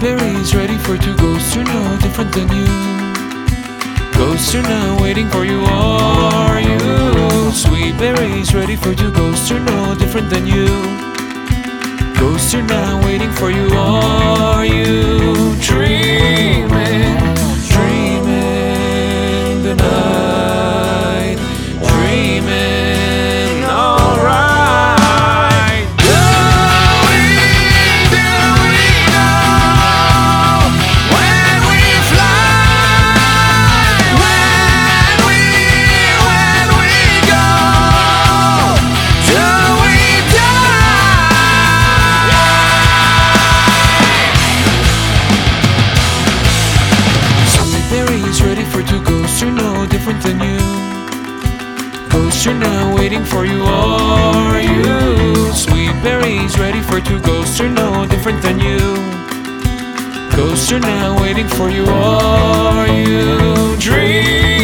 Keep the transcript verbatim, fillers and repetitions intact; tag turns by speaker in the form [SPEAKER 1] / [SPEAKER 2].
[SPEAKER 1] berries ready for two ghosts are no different than you. Ghosts are now waiting for you, are you? Sweet berries ready for two ghosts are no different than you. Ghosts are now waiting for you, are you? Dreaming, dreaming the night, dreaming alright. Do we, do we know when we fly, when we, when we go? Do we die? Sweet berries ready for two ghosts are no different than you. Ghosts are now waiting for you, are you? Sweet berries ready for two ghosts are no different than you. Ghosts are now waiting for you, are you? Dream